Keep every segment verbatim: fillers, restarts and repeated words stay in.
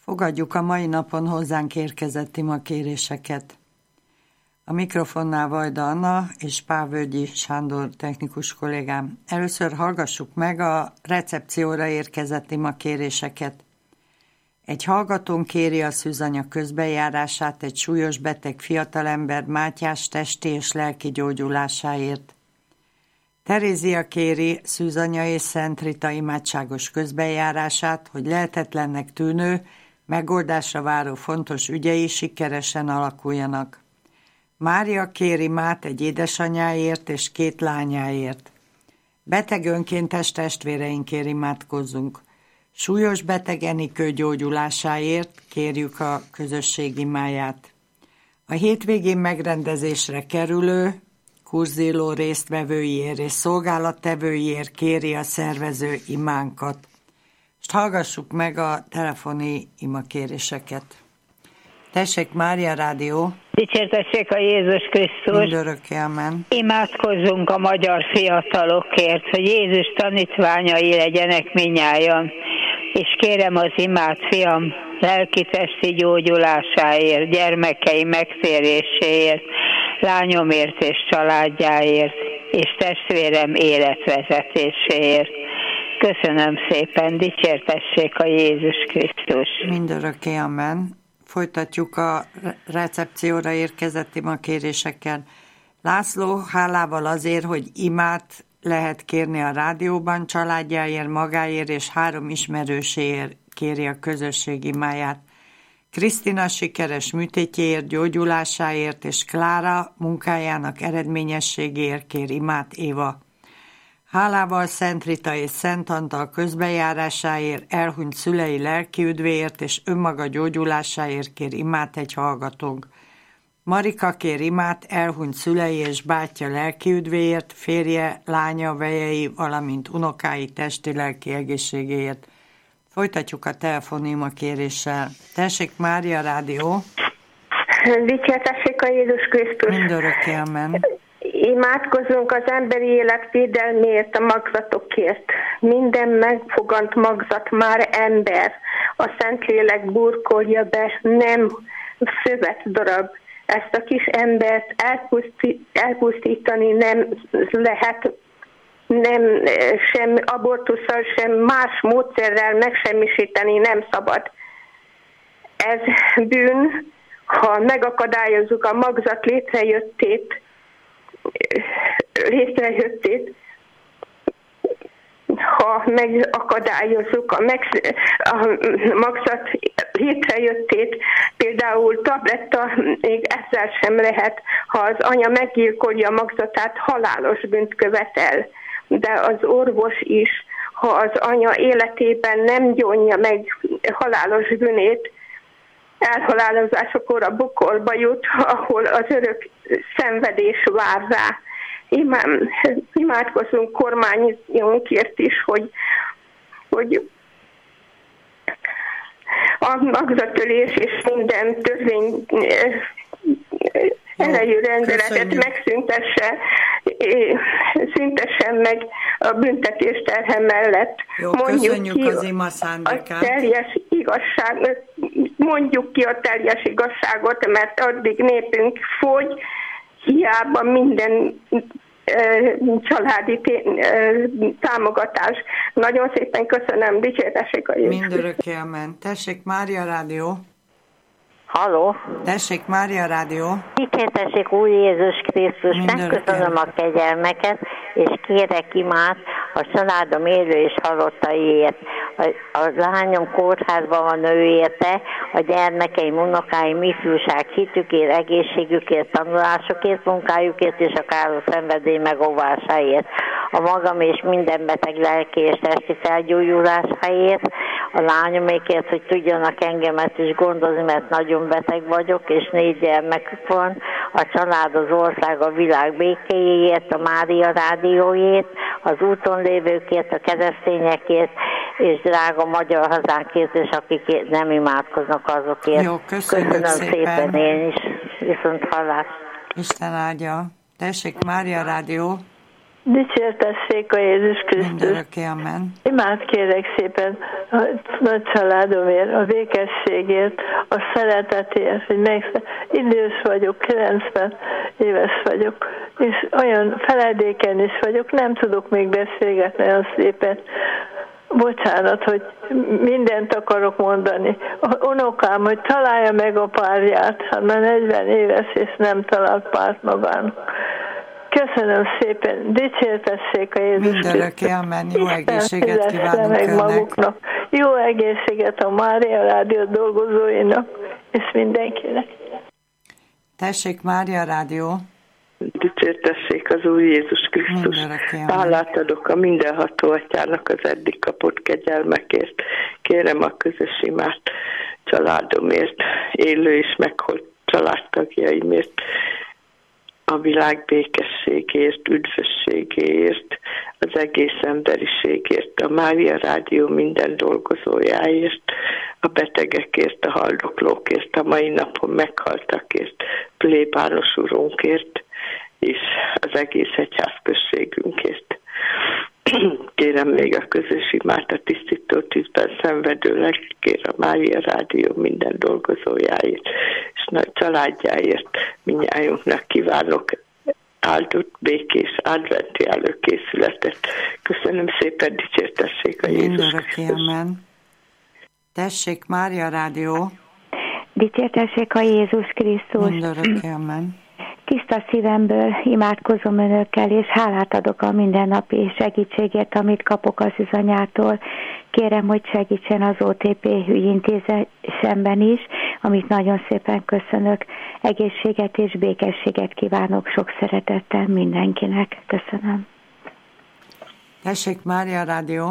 Fogadjuk a mai napon hozzánk érkezett imakéréseket. A mikrofonnál Vajda Anna és Pávölgyi Sándor technikus kollégám. Először hallgassuk meg a recepcióra érkezett imakéréseket. Egy hallgatón kéri a szűzanya közbejárását egy súlyos beteg fiatalember Mátyás testi és lelki gyógyulásáért. Terézia kéri szűzanya és Szent Rita imádságos közbejárását, hogy lehetetlennek tűnő, megoldásra váró fontos ügyei sikeresen alakuljanak. Mária kéri Mát egy édesanyáért és két lányáért. Beteg önkéntes testvéreinkért imádkozzunk. Súlyos beteg Enikő gyógyulásáért kérjük a közösség imáját. A hétvégén megrendezésre kerülő kurzilló résztvevőiért és szolgálattevőiért kéri a szervező imánkat. Most hallgassuk meg a telefoni imakéréseket. Tessék, Mária Rádió. Dicsértessék a Jézus Krisztus. Mindörökké, amen. Imádkozzunk a magyar fiatalokért, hogy Jézus tanítványai legyenek minnyájan. És kérem az imát, fiam, lelki-testi gyógyulásáért, gyermekei megtéréséért, lányomért és családjáért, és testvérem életvezetéséért. Köszönöm szépen, dicsértessék a Jézus Krisztus. Mindörökké, amen. Folytatjuk a recepcióra érkezett imakérésekkel. László hálával azért, hogy imát lehet kérni a rádióban, családjáért, magáért és három ismerőséért kéri a közösség imáját. Krisztina sikeres műtétjéért, gyógyulásáért és Klára munkájának eredményességéért kér imát Éva. Hálával Szent Rita és Szent Antal közbejárásáért, elhunyt szülei lelki üdvéért és önmaga gyógyulásáért kér imát egy hallgatónk. Marika kér imát elhunyt szülei és bátyja lelki üdvéért, férje, lánya, vejei, valamint unokái testi-lelki egészségéért. Folytatjuk a telefonima kéréssel. Tessék, Mária Rádió. Dicsértessék a Jézus Krisztus. Mindörökké, amen. Imádkozunk az emberi élet védelméért, a magzatokért. Minden megfogant magzat már ember. A Szentlélek burkolja be, nem szövetdarab. Ezt a kis embert elpusztítani nem lehet, nem sem abortusszal, sem más módszerrel megsemmisíteni nem szabad. Ez bűn, ha megakadályozzuk a magzat létrejöttét, létrejöttét, ha megakadályozzuk a, meg, a magzat létrejöttét, például tabletta még ezzel sem lehet, ha az anya meggyilkolja a magzatát, halálos bűnt követel. De az orvos is, ha az anya életében nem gyónja meg halálos bűnét, elhalálozásakor a bokolba jut, ahol az örök szenvedés vár rá. Imám, imádkozunk kormányunkért is, hogy, hogy a magzatölés és minden törvény erejű rendeletet megszüntesse, szüntessen meg a büntetés terhe mellett. Jó, mondjuk ki az ima szándékát. A teljes igazság, mondjuk ki a teljes igazságot, mert addig népünk fogy, hiába minden családi támogatás. Nagyon szépen köszönöm, dicsértessék a Jézus. Mindörökké, amen. Tessék, Mária Rádió. Halló? Tessék, Mária Rádió. Dicsértessék Úr Jézus Krisztus, megköszönöm a kegyelmeket, és kérek imát a családom élő és halottaiért. A, a lányom kórházban van, ő érte, a gyermekeim, unokáim, ifjúság hitükért, egészségükért, tanulásukért, munkájukért és a káros szenvedély megóvásáért. A magam és minden beteg lelki és testi felgyógyulásáért, a lányomékért, hogy tudjanak engemet is gondozni, mert nagyon beteg vagyok, és négy gyermekük van, a család, az ország, a világ békéjéért, a Mária Rádióért, az úton lévőkért, a keresztényekért, és drága magyar hazánkért, és akik nem imádkoznak azokért. Jó, köszönjük Köszönöm szépen. szépen én is. Viszont hallás. Isten áldja. Tessék, Mária Rádió. Dicsértessék a Jézus Krisztus. Mindörökké, amen. Imád kérek szépen a nagy családomért, a békességért, a szeretetért, hogy meg idős vagyok, kilencven éves vagyok, és olyan feledéken is vagyok, nem tudok még beszélgetni olyan szépen. Bocsánat, hogy mindent akarok mondani. A unokám, hogy találja meg a párját, hát már negyven éves, és nem talált párt magának. Köszönöm szépen, dicsértessék a Jézus Krisztus. Mindörökké, amen. Jó egészséget kívánunk meg önnek. Maguknak. Jó egészséget a Mária Rádió dolgozóinak, és mindenkinek. Tessék, Mária Rádió. Dicsértessék az Úr Jézus Krisztus. Hálát adok a mindenható Atyának az eddig kapott kegyelmekért. Kérem a közös imát családomért, élő és meghalt családtagjaimért, a világ békességért, üdvösségéért, az egész emberiségért, a Mária Rádió minden dolgozójáért, a betegekért, a haldoklókért, a mai napon meghaltakért, plébános urunkért, és az egész egyházközségünkért. Kérem még a közös imát a tisztító tűzben szenvedő lelkért, a Mária Rádió minden dolgozójáért, és nagy családjáért mindnyájunknak kívánok áldott, békés, adventi előkészületet. Köszönöm szépen, dicsértessék a Jézus Krisztus. Tessék, Mária Rádió. Dicsértessék a Jézus Krisztus. Mindörökké, amen. Tiszta szívemből imádkozom önökkel, és hálát adok a mindennapi segítségért, amit kapok az üzanyától. Kérem, hogy segítsen az o té pé ügyintézésemben is, amit nagyon szépen köszönök. Egészséget és békességet kívánok sok szeretettel mindenkinek. Köszönöm. Tessék, Mária Rádió.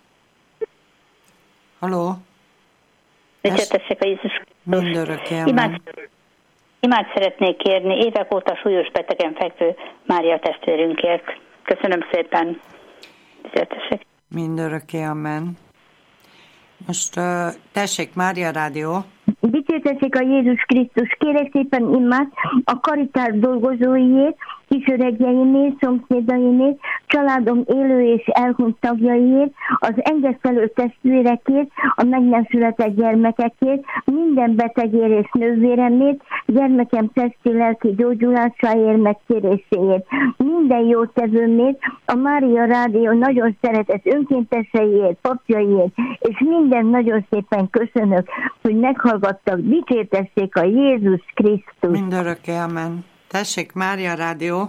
Halló? Dicsértessék a Jézus Krisztus. Mindörökké, amen. Imád szeretnék kérni évek óta súlyos betegen fekvő Mária testvérünkért. Köszönöm szépen. Dicsértessék. Mindörökké, amen. Most uh, tessék, Mária Rádió. Dicsértessék a Jézus Krisztus. Kérek szépen imát a karitás dolgozóiért, kisöregjeimért, szomszédaimért, családom élő és elhunyt tagjaiért, az engesztelő testvérekért, a meg nem született gyermekekért, minden betegért és nővéremért, gyermekem testi-lelki gyógyulásáért, megkéréséért, minden jótevőmért, a Mária Rádió nagyon szeretett önkénteseiért, papjaiért, és minden nagyon szépen köszönök, hogy meghallgattak. Dicsértessék a Jézus Krisztus. Mindörökké, amen. Tessék, Mária Rádió.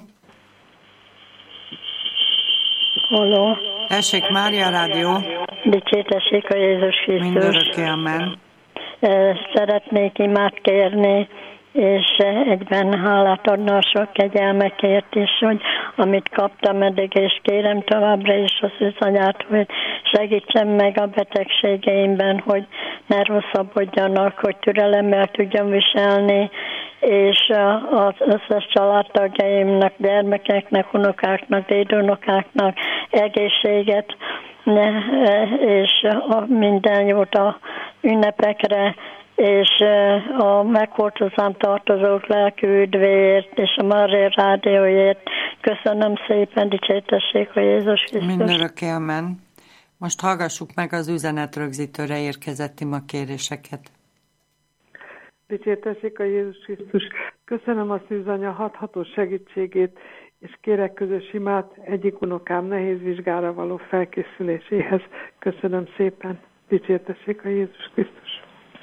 Halló. Tessék, Mária Rádió. Dicsértessék a Jézus Krisztus. Mindörökké, amen. Szeretnék imát kérni, és egyben hálát adni a sok kegyelmekért is, hogy amit kaptam eddig, és kérem továbbra is az üzanyát, hogy segítsen meg a betegségeimben, hogy ne rosszabbodjanak, hogy türelemmel tudjam viselni, és az összes családtagjaimnak, gyermekeknek, unokáknak, dédunokáknak egészséget, és a minden jót a ünnepekre, és a meghozzám tartozók lelkű üdvéért, és a Mária Rádióért. Köszönöm szépen, dicsértessék a Jézus Krisztus. Mindörökké, amen. Most hallgassuk meg az üzenetrögzítőre érkezett ima kéréseket. Dicsértessék a Jézus Krisztus. Köszönöm a szűzanya hathatós segítségét, és kérek közös imát egyik unokám nehéz vizsgára való felkészüléséhez. Köszönöm szépen. Dicsértessék a Jézus Krisztus.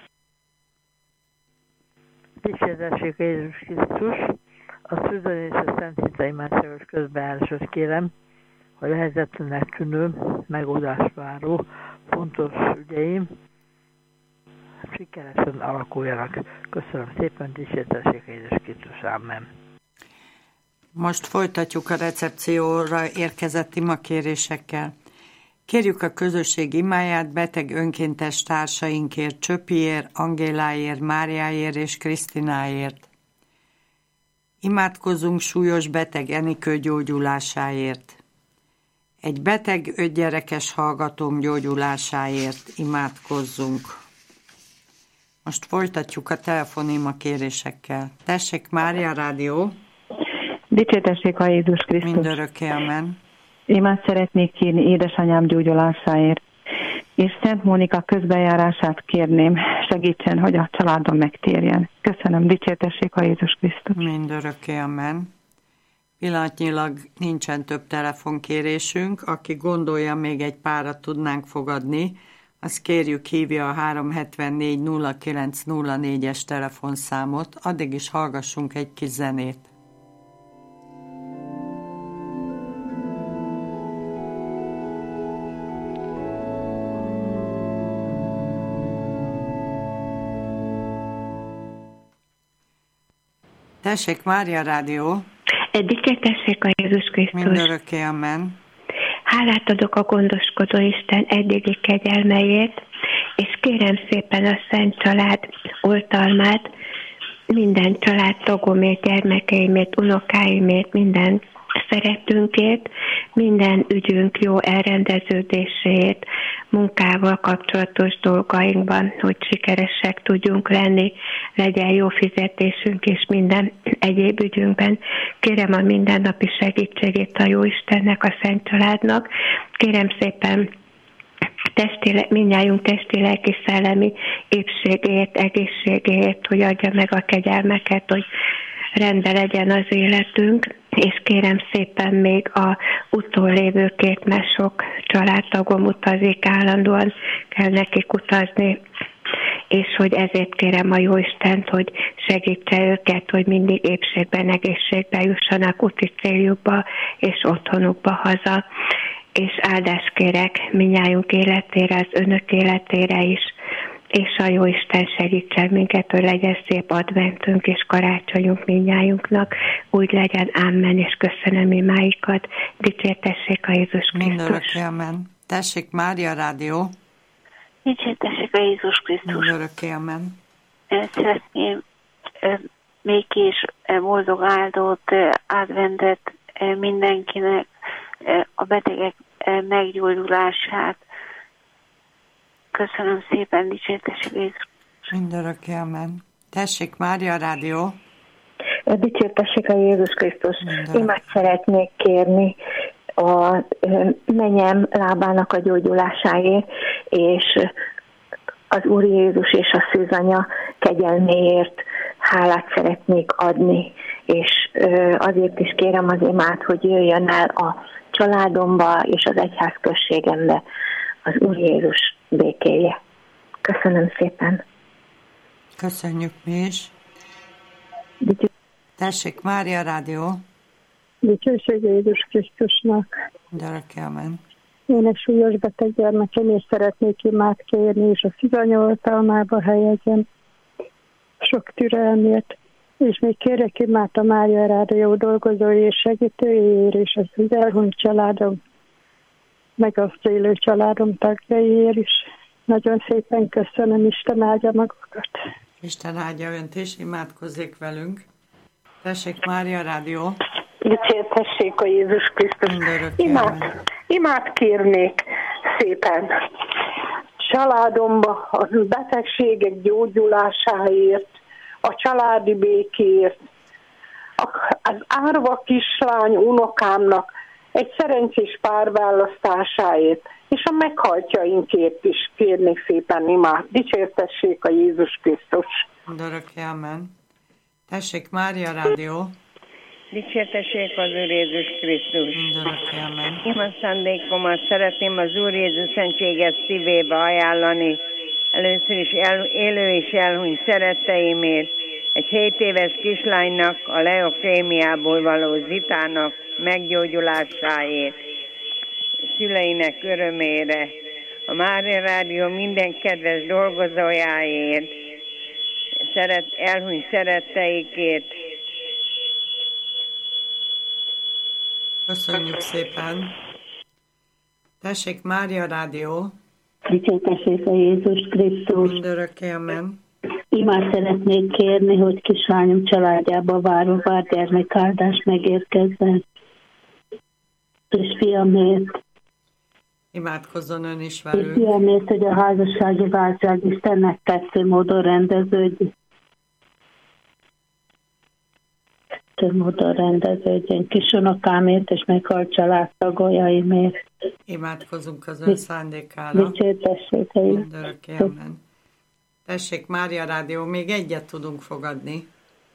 Dicsértessék a Jézus Krisztus. A szűzanya és a Szent Hitre imádságos közbeálláshoz kérem, hogy a helyzetlenek tűnő, megoldást váró fontos ügyeim sikeresen alakuljanak. Köszönöm szépen, dicsértessék a Jézus Krisztus. Amen. Most folytatjuk a recepcióra érkezett imakérésekkel. Kérjük a közösség imáját beteg önkéntes társainkért, Csöpiért, Angéláért, Máriáért és Krisztináért. Imádkozzunk súlyos beteg Enikő gyógyulásáért. Egy beteg ötgyerekes hallgatóm gyógyulásáért imádkozzunk. Most folytatjuk a telefonima kérésekkel. Tessék, Mária Rádió. Dicsértessék a Jézus Krisztus. Mindörökké, amen. Imát szeretnék kérni édesanyám gyógyulásáért, és Szent Mónika közbejárását kérném, segítsen, hogy a családom megtérjen. Köszönöm, dicsértessék a Jézus Krisztus. Mindörökké, amen. Pillanatnyilag nincsen több telefonkérésünk, aki gondolja, még egy párat tudnánk fogadni, azt kérjük, hívja a három hetvennégy nulla kilenc nulla négyes telefonszámot, addig is hallgassunk egy kis zenét. Tessék, Mária Rádió! Dicsértessék a Jézus Krisztus! Mindörökké, amen! Hálát adok a gondoskodó Isten eddigi kegyelmeiért, és kérem szépen a Szent Család oltalmát, minden családtagomért, gyermekeimért, unokáimért, minden szeretünkért, minden ügyünk jó elrendeződéséért, munkával kapcsolatos dolgainkban, hogy sikeresek tudjunk lenni, legyen jó fizetésünk és minden egyéb ügyünkben. Kérem a mindennapi segítségét a Jóistennek, a Szent Családnak. Kérem szépen testi, mindnyájunk testi, lelki, szellemi épségért, egészségért, hogy adja meg a kegyelmeket, hogy rendben legyen az életünk, és kérem szépen még a utollévőkért, mert sok családtagom utazik, állandóan kell nekik utazni, és hogy ezért kérem a Jóistent, hogy segítse őket, hogy mindig épségben, egészségben jussanak úti céljukba és otthonukba haza, és áldást kérek mindnyájunk életére, az önök életére is, és a Jóisten segítsen minket, hogy legyen szép adventünk és karácsonyunk mindnyájunknak. Úgy legyen, amen, és köszönöm imáikat. Dicsértessék a Jézus Krisztus. Mindörökké, amen. Tessék, Mária Rádió. Dicsértessék a Jézus Krisztus. Mindörökké, amen. Szeretném még is boldog áldott adventet mindenkinek, a betegek meggyógyulását. Köszönöm szépen, dicsértessék Jézus. Mindörökké, amen. Tessék, Mária Rádió. Dicsértessék a Jézus Krisztus. Imát szeretnék kérni a menyem lábának a gyógyulásáért, és az Úr Jézus és a szűzanya kegyelméért hálát szeretnék adni, és azért is kérem az imát, hogy jöjjön el a családomba és az egyház községembe az Úr Jézus békéje. Köszönöm szépen. Köszönjük mi is. Tessék, Mária Rádió. Dicsőség Jézus Krisztusnak. Gyereke, amen. Én egy súlyos beteg gyermekem, és szeretnék imát kérni, és a szűzanya oltalmába helyezem sok türelmét, és még kérek imát a Mária Rádió dolgozói és segítőjéért, és az elhunyt családom, meg az élő családom tagjaiért is. Nagyon szépen köszönöm, Isten áldja magukat. Isten áldja önt, és imádkozzék velünk. Tessék, Mária Rádió. Dicsértessék a Jézus Krisztus. Imát, imát kérnék szépen családomba a betegségek gyógyulásáért, a családi békéért, az árva kislány unokámnak egy szerencsés párválasztásáért, és a meghaltjainkért is kérnék szépen imát. Dicsértessék a Jézus Krisztus. Örökké, amen. Tessék, Mária Rádió. Dicsértessék az Úr Jézus Krisztus. Én a szándékomat szeretném az Úr Jézus szentséges szívébe ajánlani. Először is el, élő és elhunyt szeretteimért, egy hét éves kislánynak, a leukrémiából való Zitának meggyógyulásáért, szüleinek örömére, a Mária Rádió minden kedves dolgozójáért, szeret, elhunyt szeretteikért. Köszönjük szépen. Tessék, Mária Rádió. Dicsértessék a Jézus Krisztus. Mindörökké, amen. Imát szeretnék kérni, hogy kislányom családjába váró várgyermek áldás megérkezzen. És fiamért. Imádkozzon ön is És velünk. fiamért, hogy a házassági váltság Istennek tetsző módon rendeződjön. módon rendeződjön. Kisonokámért és meghalt családtagoljaimért. Imádkozunk az ön szándékára. Dicsértessék. Mindörökké, amen. Tessék, Mária Rádió, még egyet tudunk fogadni.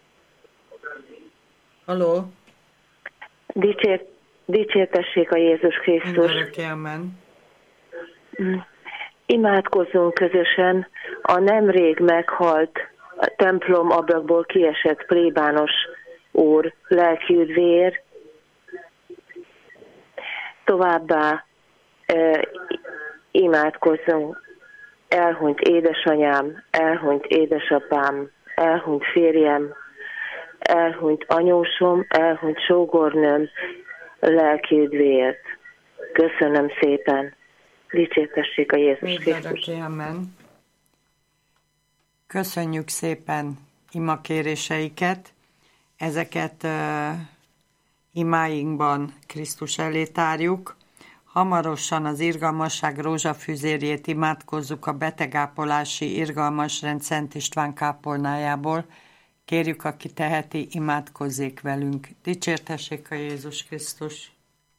Halló? Dicsért, dicsértessék a Jézus Krisztus. Mindörökké, amen. Imádkozzunk közösen a nemrég meghalt a templom ablakból kiesett plébános úr lelkiüdvéért. Továbbá e, imádkozzunk elhunyt édesanyám, elhunyt édesapám, elhunyt férjem, elhunyt anyósom, elhunyt sógornőm lelkiüdvéért. Köszönöm szépen. Dicsértessék a Jézus Krisztus. Amen. Köszönjük szépen imakéréseiket. Ezeket uh, imáinkban Krisztus elé tárjuk. Hamarosan az irgalmasság rózsafűzérjét imádkozzuk a betegápolási irgalmasrend Szent István kápolnájából. Kérjük, aki teheti, imádkozzék velünk. Dicsértessék a Jézus Krisztus.